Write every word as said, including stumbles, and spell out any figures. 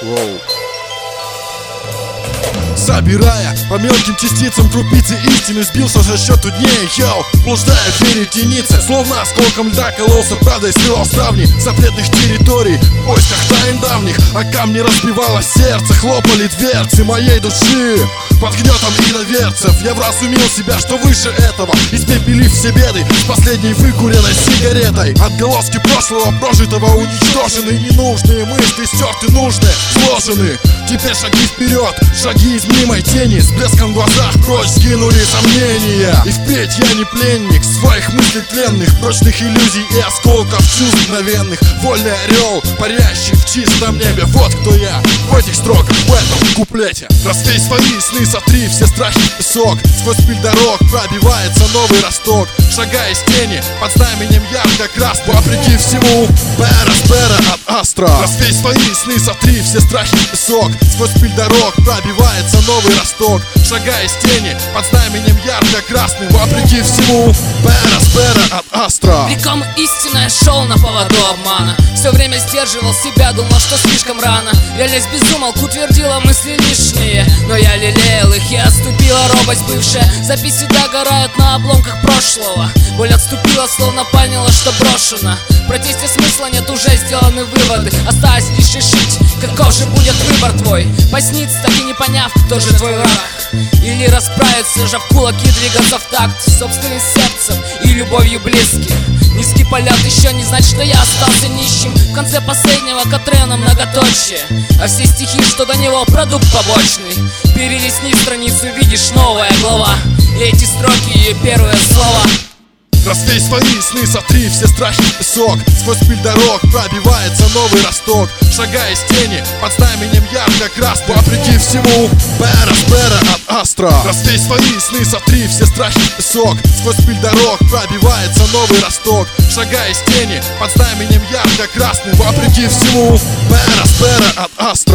Воу. Собирая по мелким частицам крупицы истины, сбился за счету дней, йоу, блуждая в веретенице. Словно осколком льда кололся правдой, срывал ставни запретных территорий в поисках тайн давних. А камни разбивалось сердце, хлопали дверцы моей души под гнетом иноверцев. Я вразумил себя, что выше этого, испепелив все беды с последней выкуренной сигаретой. Отголоски прошлого прожитого уничтожены, ненужные мысли стерты, нужные сложены. Теперь шаги вперед, шаги из мнимой тени, с блеском в глазах прочь скинули сомнения. И впредь я не пленник своих мыслей тленных, прочных иллюзий и осколков чувств мгновенных. Вольный орел, парящий в чистом небе, вот кто я в этих строках, в этом куплете. Рассей свои сны, сотри все страхи в песок. Сквозь пыль дорог пробивается новый росток, шагая из тени под знаменем ярко-красного. Вопреки всему, пера с пера от астра. Рассей свои сны, сотри все страхи в песок. Сквозь пыль дорог пробивается новый росток, шагая из тени под знаменем ярко-красным. Вопреки всему, пера с пера от астра. Веком истинно я шел на поводу обмана, все время сдерживал себя, думал, что слишком рано. Реальность безумолку твердила мысли лишние, но я лелеял их, и оступила робость бывшая. Записи догорают на обломках прошлого. Боль отступила, словно поняла, что брошена. В протесте смысла нет, уже сделаны выводы. Осталось лишь решить, каков же будет выбор твой. Посниться, так и не поняв, кто же твой враг. Или расправиться, сжав кулаки, двигаться в такт с собственным сердцем и любовью близких. Низкий полет еще не значит, что я остался нищим. В конце последнего Катрена многоточие, а все стихи, что до него, продукт побочный. Перелистни страницу, видишь, новая глава, и эти строки ее первые слова. Рассей свои сны, сотри все страхи в песок. Сквозь пыль дорог пробивается новый росток, шагая из тени под знаменем ярко-красным. Вопреки всему, пера с пера от астра. Рассей свои сны, сотри все страхи в песок. Сквозь пыль дорог пробивается новый росток, шагая из тени под знаменем ярко-красным. Вопреки всему, пера с пера от астра.